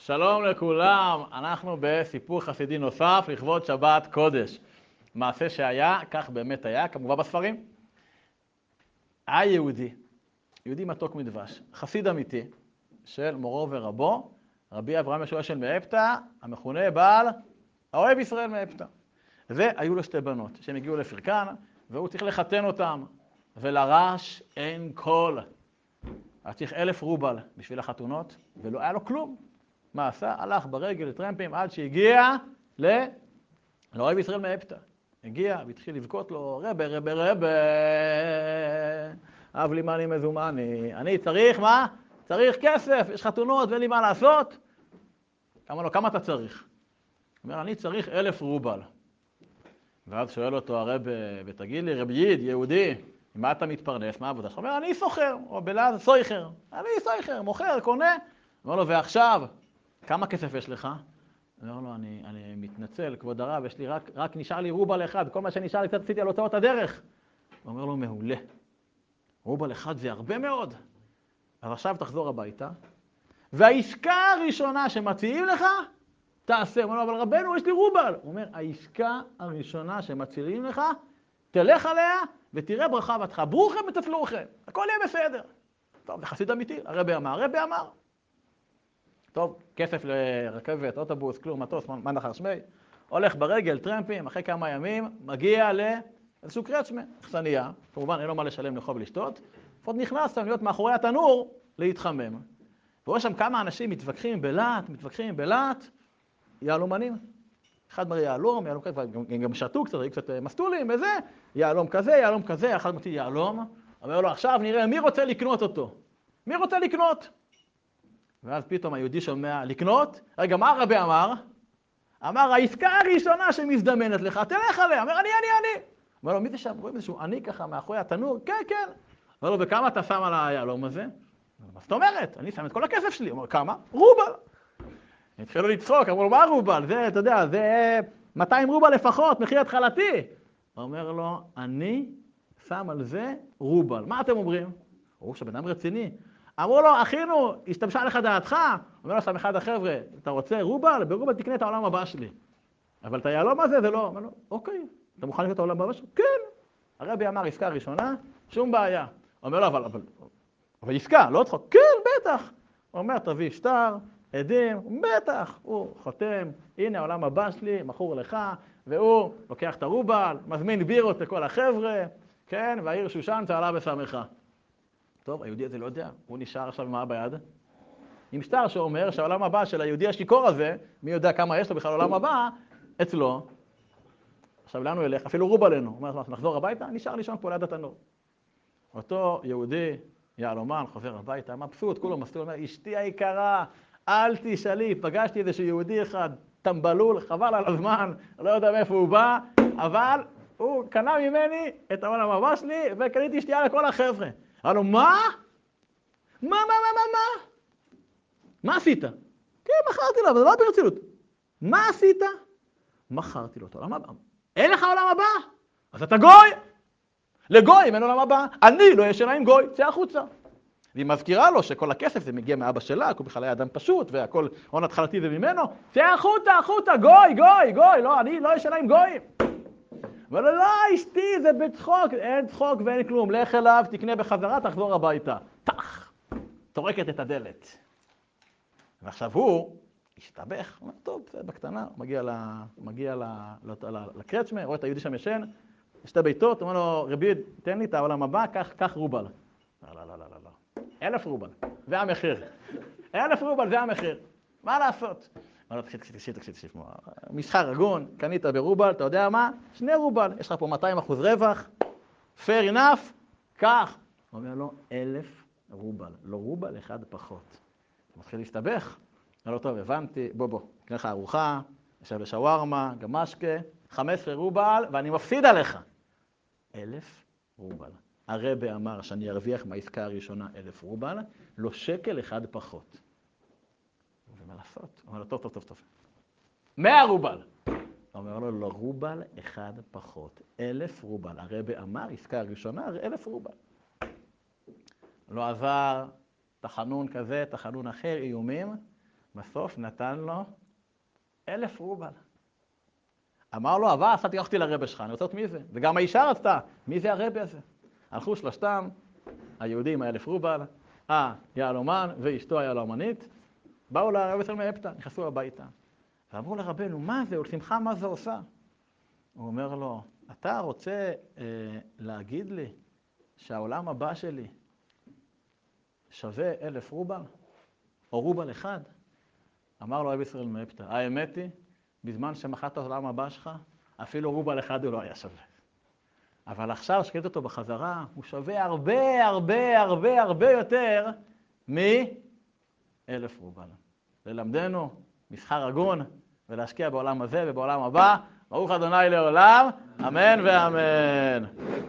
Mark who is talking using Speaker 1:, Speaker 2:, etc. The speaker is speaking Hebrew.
Speaker 1: שלום לכולם, אנחנו בסיפור חסידי נוסף לכבוד שבת קודש. מעשה שהיה, כך באמת היה, כמובן בספרים. היה יהודי מתוק מדבש, חסיד אמיתי של מורו ורבו, רבי אברהם ישוע של מאפתא, המכונה בעל האוהב ישראל מאפתא. והיו לו שתי בנות שהם הגיעו לפרקן, והוא צריך לחתן אותם, ולרש אין קול. היה צריך 1,000 רובל בשביל החתונות, ולא היה לו כלום. מה עשה? הלך ברגל לטרמפים עד שהגיע לאוהב ישראל מאפתא. הגיע והתחיל לבכות לו, רבה, אב לי מאני מזומני. אני צריך מה? צריך כסף, יש חתונות ואין לי מה לעשות. אמר לו, כמה אתה צריך? הוא אומר, אני צריך 1,000 רובל. ואז שואל אותו הרב, ותגיד לי, רב יד, יהודי, מה אתה מתפרנס? מה העבודה שלך? הוא אומר, אני סוחר, או בלעז סויחר. אני סויחר, מוכר, קונה. אומר לו, ועכשיו, כמה כסף יש לך? הוא אומר לו, אני מתנצל, כבוד הרב, יש לי רק נשאר לי רובל אחד, כל מה שנשאר לי קצת עשיתי על הוצאות הדרך. הוא אומר לו, מעולה. רובל אחד זה הרבה מאוד. אז עכשיו תחזור הביתה, והעסקה הראשונה שמציעים לך, תעשה. הוא אומר לו, אבל רבנו, יש לי רובל. הוא אומר, העסקה הראשונה שמציעים לך, תלך עליה ותראה ברכה בתך. ברוכם ותפלוכם, הכל יהיה בסדר. טוב, זה חסיד אמיתי, הרבי אמר. טוב, כסף לרכבת, אוטובוס, כלום, מטוס, מה נחר שמי. הולך ברגל, טרמפים, אחרי כמה ימים, מגיע לאיזשהו קרצ'מה, אכסניה. כמובן, אין לו מה לשלם לאכול ולשתות. עוד נכנס להיות מאחורי התנור להתחמם. ורואה שם כמה אנשים מתווכחים בלהט, יהלומנים. אחד מראה יהלום כזה, גם שתו קצת, קצת מסטולים וזה, יהלום כזה, אחד מוציא יהלום, אומר לו, עכשיו נראה מי רוצה לקנות אותו. מי רוצה לקנות? ואז פתאום היהודי שומע לקנות. רגע, מה הרבי אמר? אמר, העסקה הראשונה שמזדמנת לך, תלך עליה. אומר, אני. אומר לו, מי זה שם? רואים איזשהו אני ככה מאחורי התנור? כן. אומר לו, וכמה אתה שם על היהלום הזה? מה זאת אומרת? אני שם את כל הכסף שלי. אומר, כמה? רובל. התחילו לצחוק, אמרו לו, מה רובל? זה, אתה יודע, זה 200 רובל לפחות, מחיר התחלתי. אומר לו, אני שם על זה רובל. מה אתם אומרים? הוא שבן אדם רציני. אמרו לו, אחינו, השתמשה לך דעתך? אומר לו, שם אחד החבר'ה, אתה רוצה רובל? ברובל תקנה את העולם הבא שלי. אבל את היהלום הזה זה לא. אומר לו, אוקיי, אתה מוכן לקנות את העולם הבא שלי? כן. הרבי אמר, עסקה ראשונה, שום בעיה. אומר לו, אבל עסקה, לא צחוק. כן, בטח. הוא אומר, תביא שטר, עדים, בטח. הוא חותם, הנה העולם הבא שלי, מכור לך, והוא לוקח את הרובל, מזמין בירות לכל החבר'ה, כן, והעיר שושן צהלה ושמחה. טוב, היהודי הזה לא יודע, הוא נשאר עכשיו מה ביד? עם שטר שאומר שהעולם הבא של היהודי השיכור הזה, מי יודע כמה יש לו בכלל עולם הבא, אצלו. עכשיו לאן הוא ילך? אפילו רובל לנו. הוא אומר, נחזור הביתה, נשאר לישון פה ליד התנור. אותו יהודי, יהלומן, חוזר הביתה, מבסוט, כולו מסתכל, אומר, אשתי היקרה, אל תשאלי, פגשתי איזשהו יהודי אחד, טמבלול, חבל על הזמן, לא יודע מאיפה הוא בא, אבל הוא קנה ממני את העולם הבא שלי, וקניתי שתייה לכל החבר'ה. אמר לו, מה? מה עשית? כן, מכרתי לו, אבל זה לא ברצינות. מה עשית? מכרתי לו את העולם הבא. אין לך עולם הבא? אז אתה גוי. לגוי אין עולם הבא. אני לא ישנה עם גוי, צא החוצה. והיא מזכירה לו שכל הכסף זה מגיע מאבא שלה, הוא בכלל היה אדם פשוט, והכל הון התחלתי זה ממנו. צא החוצה, גוי, לא, אני לא ישנה עם גויים. אבל לא, אשתי, זה בצחוק, אין צחוק ואין כלום. לך אליו, תקנה בחזרה, תחזור הביתה. טח, תורקת את הדלת. ועכשיו הוא השתבח, אומר, טוב, זה בקטנה, הוא מגיע לקרצ'מה, רואה את היהודי שם ישן, שתי ביתות, אומר לו, רבי, תן לי את העולם הבא, קח רובל. לא. 1,000 רובל, זה המחיר. 1,000 רובל, זה המחיר. מה לעשות? אמר לו, תקשיב, מסחר ארגון, קנית ברובל, אתה יודע מה? 2 רובל, יש לך פה 200% רווח, fair enough, קח. הוא אומר לו, 1,000 רובל, לא רובל, אחד פחות. הוא מתחיל להסתבך. אומר לו, טוב, הבנתי, בוא, קנה לך ארוחה, ישב לשווארמה, גם משקה, 15 רובל, ואני מפסיד עליך. 1,000 רובל. הרבי אמר שאני ארוויח מהעסקה הראשונה 1,000 רובל, לא שקל אחד פחות. ומה לעשות? הוא אומר לו, טוב. 100 רובל. הוא אומר לו, לא רובל אחד פחות. 1,000 רובל. הרבי אמר, עסקה הראשונה, 1,000 רובל. לא עזר, תחנון כזה, תחנון אחר, איומים. בסוף נתן לו 1,000 רובל. אמר לו, אבל עשיתי הלכתי לרבא שלך, אני רוצה להיות מי זה. וגם האישה רצתה, מי זה הרבא הזה? הלכו שלושתם, היהודים 1,000 רובל, היהלומן ואשתו היהלומנית, באו לרבי ישראל מאפתא, נכנסו הביתה. ואמרו לרבנו, מה זה? ולשמחה מה זה עושה? הוא אומר לו, אתה רוצה להגיד לי שהעולם הבא שלי שווה 1,000 רובל? או רובל אחד? אמר לו רבי ישראל מאפתא, האמת היא, בזמן שמחת את העולם הבא שלך, אפילו רובל אחד הוא לא היה שווה. אבל עכשיו שקלת אותו בחזרה, הוא שווה הרבה הרבה הרבה הרבה יותר מ1,000 רובל. ללמדנו מסחר הגון ולהשקיע בעולם הזה ובעולם הבא. ברוך ה' לעולם, אמן ואמן.